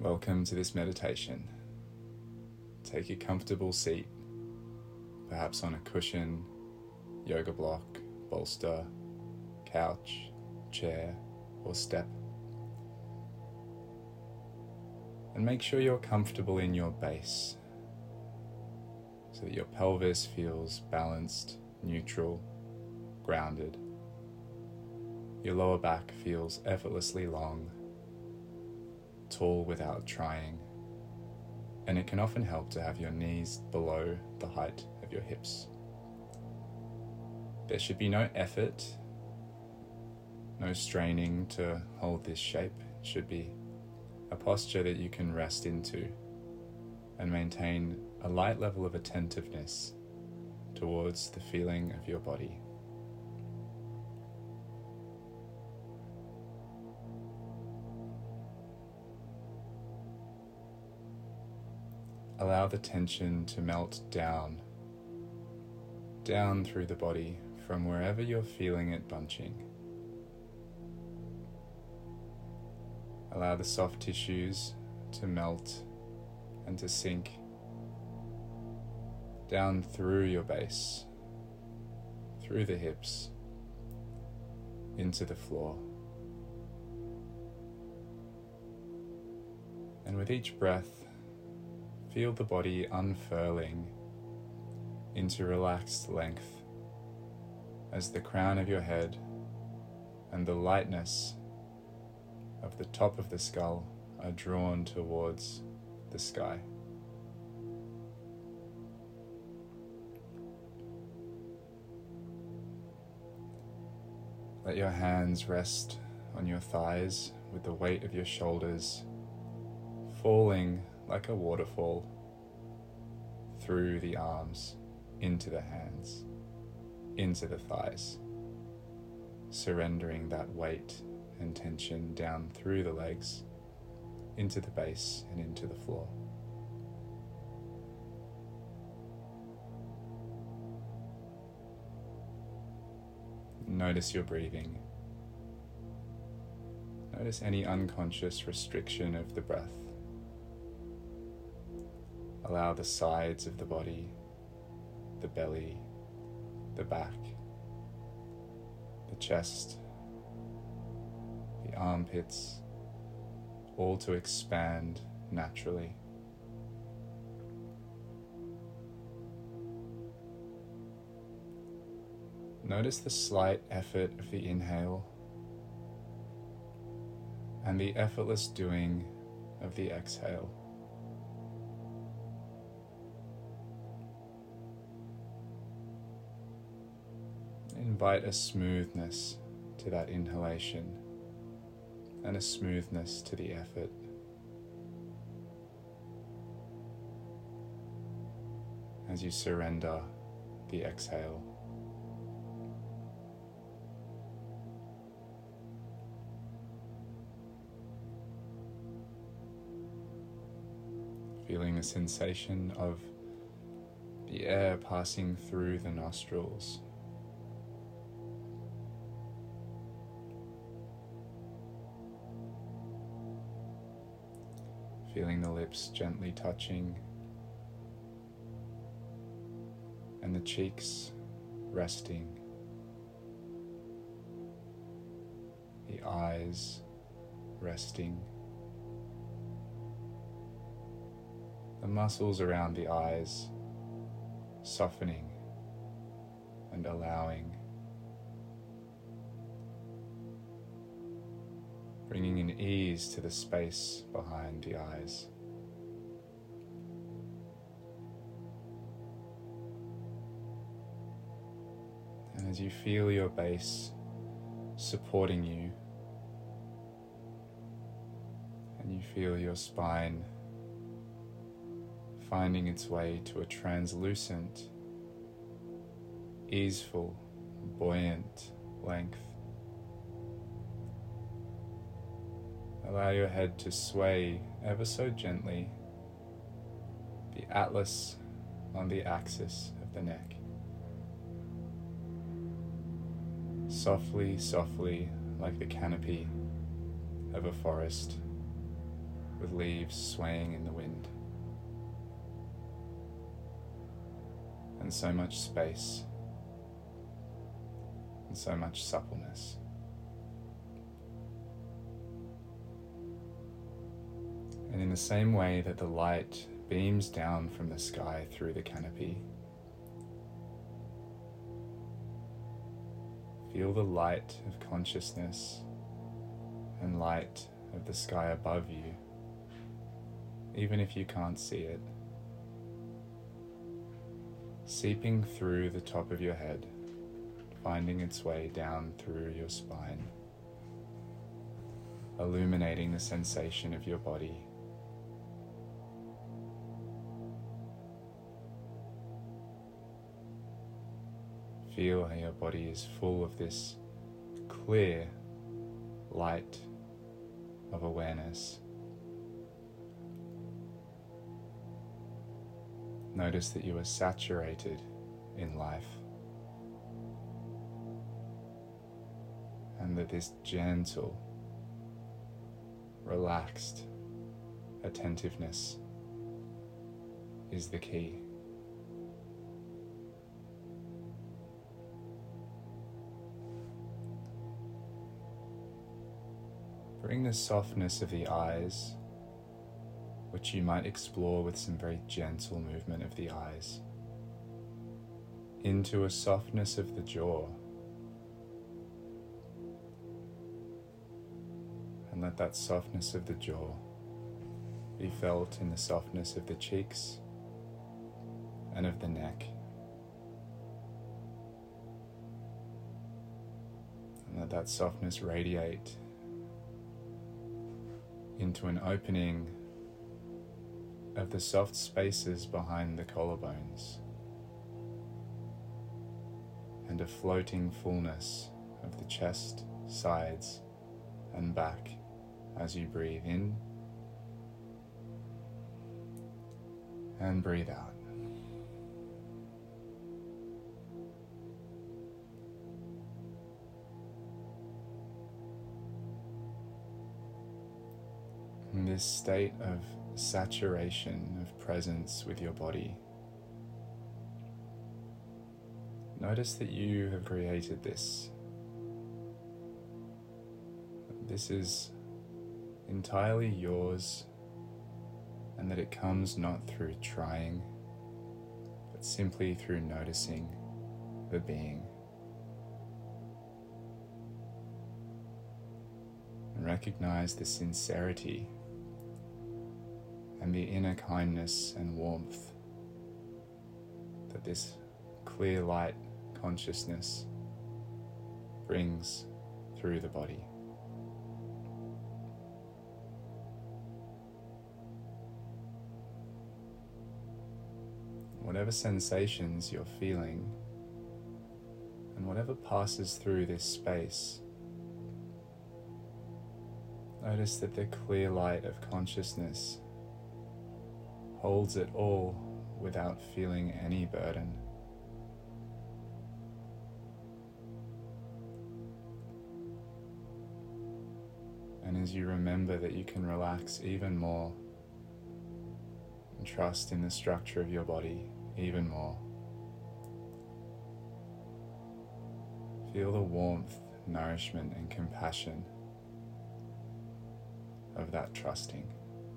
Welcome to this meditation. Take a comfortable seat, perhaps on a cushion, yoga block, bolster, couch, chair, or step. And make sure you're comfortable in your base so that your pelvis feels balanced, neutral, grounded. Your lower back feels effortlessly long, tall without trying, and it can often help to have your knees below the height of your hips. There should be no effort, no straining to hold this shape. It should be a posture that you can rest into and maintain a light level of attentiveness towards the feeling of your body. Allow the tension to melt down through the body from wherever you're feeling it bunching. Allow the soft tissues to melt and to sink down through your base, through the hips, into the floor. And with each breath, feel the body unfurling into relaxed length as the crown of your head and the lightness of the top of the skull are drawn towards the sky. Let your hands rest on your thighs with the weight of your shoulders falling like a waterfall through the arms, into the hands, into the thighs, surrendering that weight and tension down through the legs, into the base and into the floor. Notice your breathing. Notice any unconscious restriction of the breath. Allow the sides of the body, the belly, the back, the chest, the armpits, all to expand naturally. Notice the slight effort of the inhale and the effortless doing of the exhale. Invite a smoothness to that inhalation and a smoothness to the effort. As you surrender the exhale. Feeling the sensation of the air passing through the nostrils. Feeling the lips gently touching and the cheeks resting, the eyes resting, the muscles around the eyes softening and allowing, bringing an ease to the space behind the eyes. And as you feel your base supporting you, and you feel your spine finding its way to a translucent, easeful, buoyant length, allow your head to sway ever so gently, the atlas on the axis of the neck. Softly, softly, like the canopy of a forest, with leaves swaying in the wind. And so much space and so much suppleness. And in the same way that the light beams down from the sky through the canopy, feel the light of consciousness and light of the sky above you, even if you can't see it, seeping through the top of your head, finding its way down through your spine, illuminating the sensation of your body. Feel how your body is full of this clear light of awareness. Notice that you are saturated in life, and that this gentle, relaxed attentiveness is the key. Bring the softness of the eyes, which you might explore with some very gentle movement of the eyes, into a softness of the jaw. And let that softness of the jaw be felt in the softness of the cheeks and of the neck. And let that softness radiate into an opening of the soft spaces behind the collarbones, and a floating fullness of the chest, sides, and back as you breathe in and breathe out. In this state of saturation of presence with your body, notice that you have created this. This is entirely yours, and that it comes not through trying, but simply through noticing the being. And recognize the sincerity and the inner kindness and warmth that this clear light consciousness brings through the body. Whatever sensations you're feeling and whatever passes through this space, notice that the clear light of consciousness holds it all without feeling any burden. And as you remember that you can relax even more and trust in the structure of your body even more, feel the warmth, nourishment, and compassion of that trusting.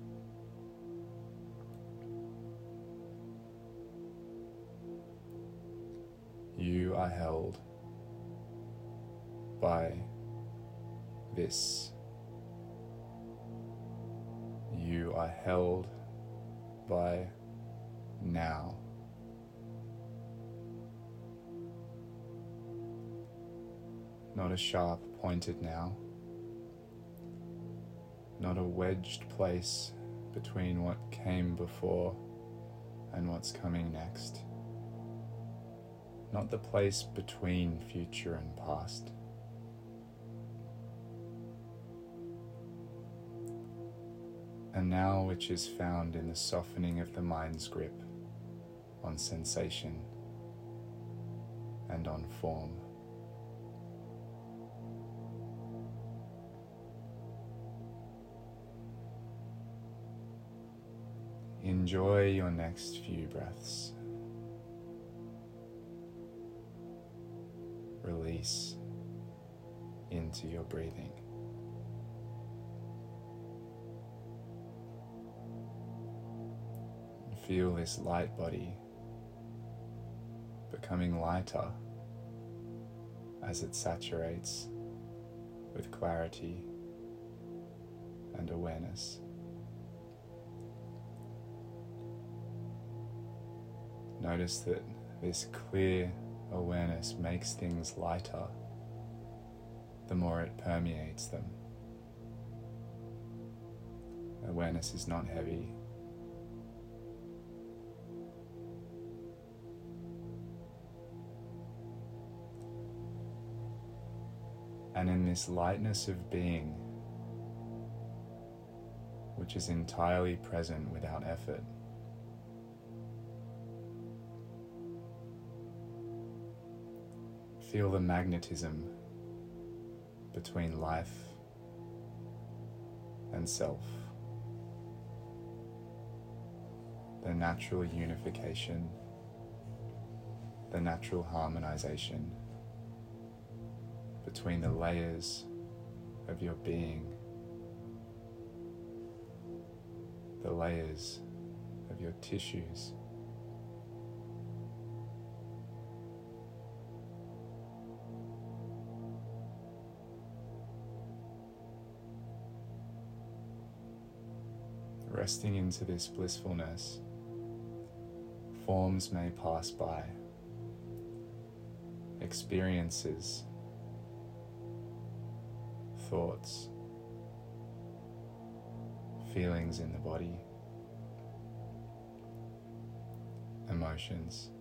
You are held by this. You are held by now. Not a sharp, pointed now. Not a wedged place between what came before and what's coming next. Not the place between future and past. And now which is found in the softening of the mind's grip on sensation and on form. Enjoy your next few breaths. Release into your breathing. Feel this light body becoming lighter as it saturates with clarity and awareness. Notice that this clear awareness makes things lighter the more it permeates them. Awareness is not heavy. And in this lightness of being, which is entirely present without effort, feel the magnetism between life and self, the natural unification, the natural harmonization between the layers of your being, the layers of your tissues, resting into this blissfulness. Forms may pass by, experiences, thoughts, feelings in the body, emotions.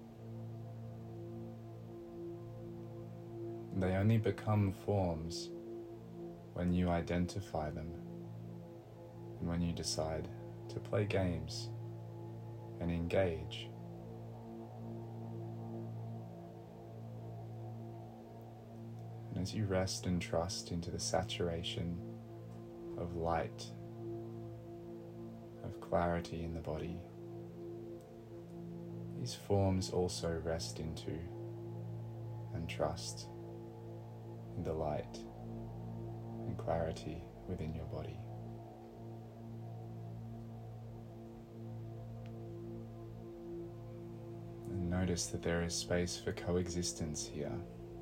They only become forms when you identify them and when you decide to play games and engage. And as you rest and trust into the saturation of light, of clarity in the body, these forms also rest into and trust in the light and clarity within your body. And notice that there is space for coexistence here,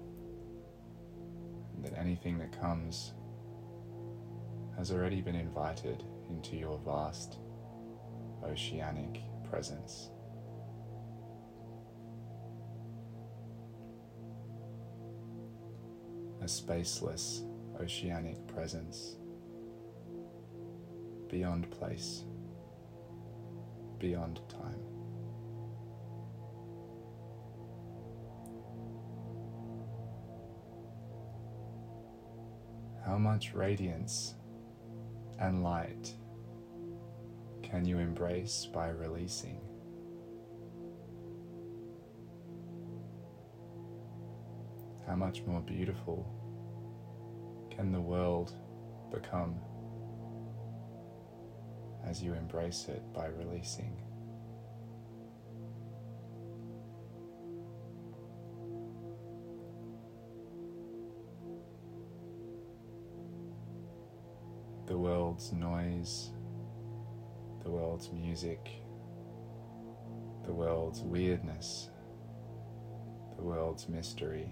and that anything that comes has already been invited into your vast oceanic presence. A spaceless oceanic presence, beyond place, beyond time. How much radiance and light can you embrace by releasing? How much more beautiful can the world become as you embrace it by releasing? The world's noise, the world's music, the world's weirdness, the world's mystery.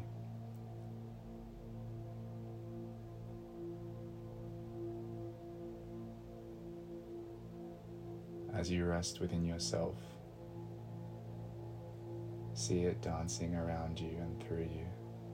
As you rest within yourself, see it dancing around you and through you.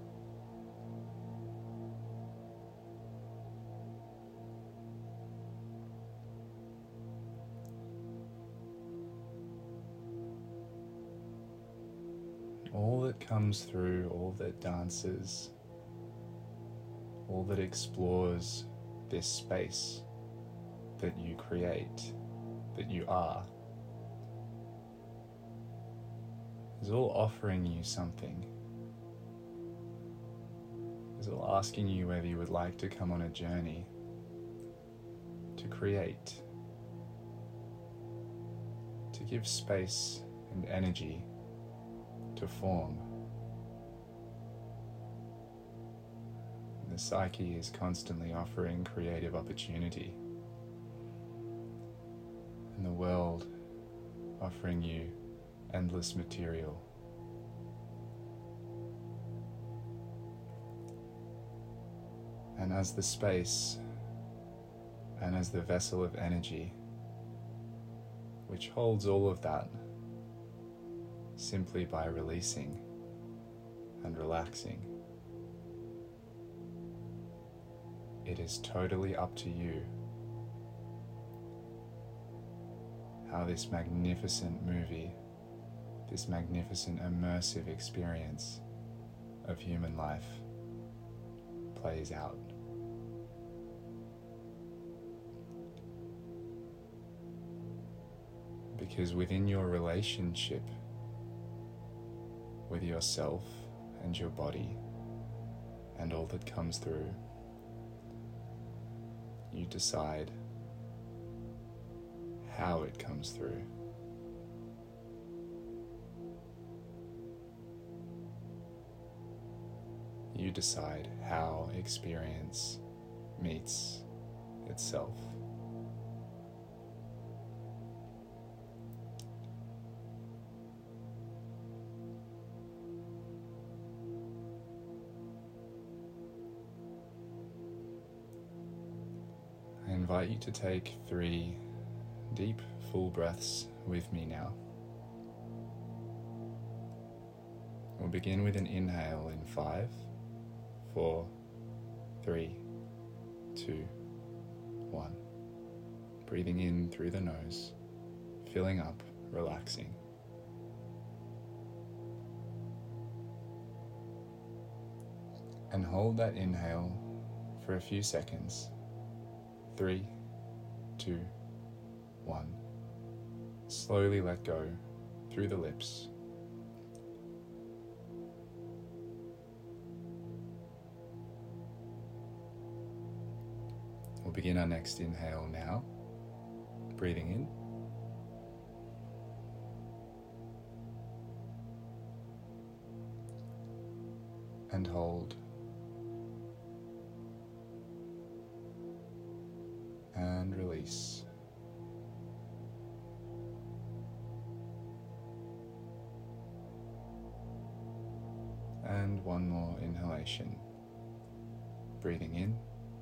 All that comes through, all that dances, all that explores this space that you create, that you are, is all offering you something. Is all asking you whether you would like to come on a journey to create, give space and energy to form. The psyche is constantly offering creative opportunity, and the world offering you endless material. And as the space and as the vessel of energy which holds all of that, simply by releasing and relaxing, it is totally up to you how this magnificent movie, this magnificent immersive experience of human life plays out. Because within your relationship with yourself and your body and all that comes through, you decide how it comes through. You decide how experience meets itself. I invite you to take 3 deep, full breaths with me now. We'll begin with an inhale in 5, 4, 3, 2, 1. Breathing in through the nose, filling up, relaxing. And hold that inhale for a few seconds. 3, 2, 1. Slowly let go through the lips. We'll begin our next inhale now. Breathing in. And hold. And release. And one more inhalation. Breathing in.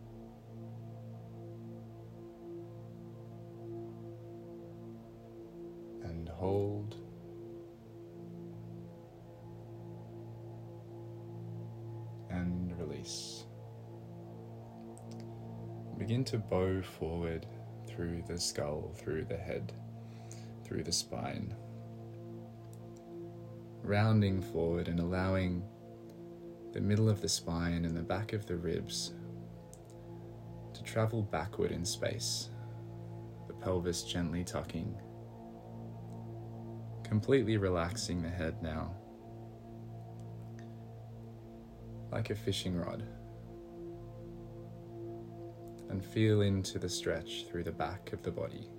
And hold. And release. Begin to bow forward through the skull, through the head, through the spine. Rounding forward and allowing the middle of the spine and the back of the ribs to travel backward in space, the pelvis gently tucking, completely relaxing the head now, like a fishing rod, and feel into the stretch through the back of the body.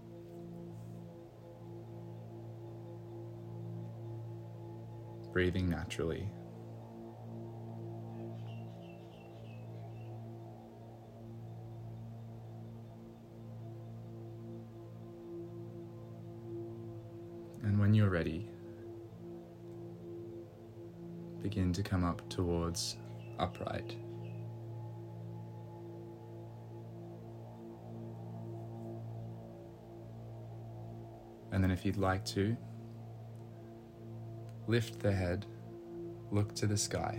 Breathing naturally. And when you're ready, begin to come up towards upright. And then if you'd like to, lift the head, look to the sky.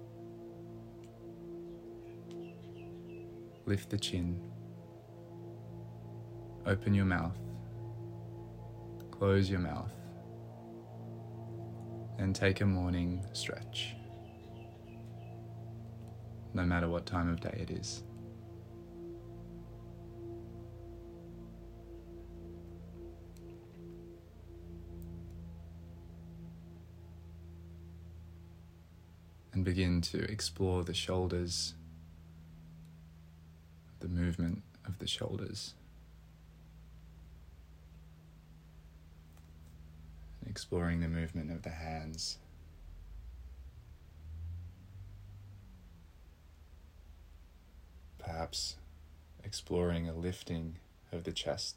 Lift the chin. Open your mouth. Close your mouth. And take a morning stretch, no matter what time of day it is. And begin to explore the shoulders, the movement of the shoulders. exploring the movement of the hands, perhaps exploring a lifting of the chest,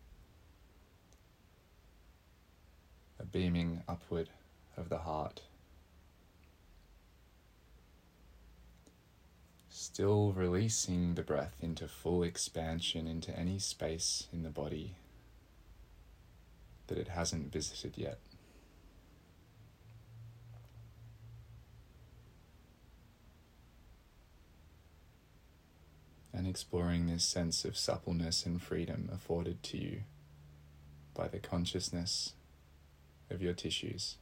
a beaming upward of the heart. Still releasing the breath into full expansion into any space in the body that it hasn't visited yet. And exploring this sense of suppleness and freedom afforded to you by the consciousness of your tissues.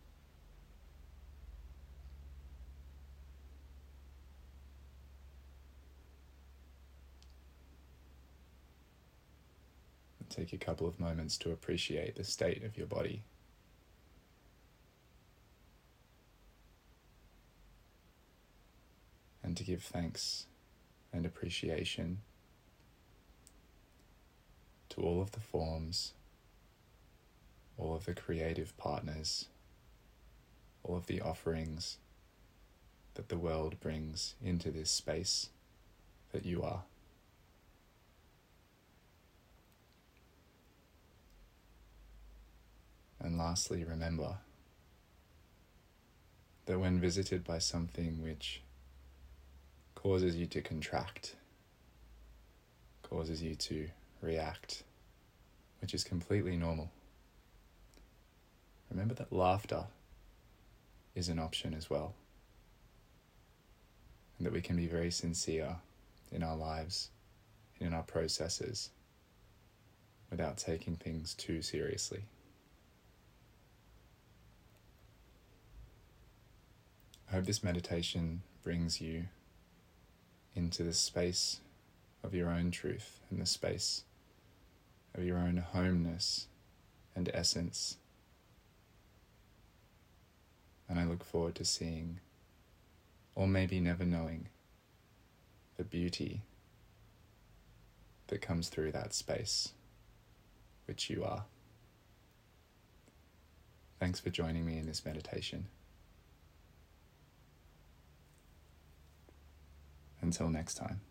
Take a couple of moments to appreciate the state of your body. And to give thanks and appreciation to all of the forms, all of the creative partners, all of the offerings that the world brings into this space that you are. And lastly, remember that when visited by something which causes you to contract, causes you to react, which is completely normal, remember that laughter is an option as well, and that we can be very sincere in our lives and in our processes without taking things too seriously. I hope this meditation brings you into the space of your own truth and the space of your own homeness and essence. And I look forward to seeing, or maybe never knowing, the beauty that comes through that space, which you are. Thanks for joining me in this meditation. Until next time.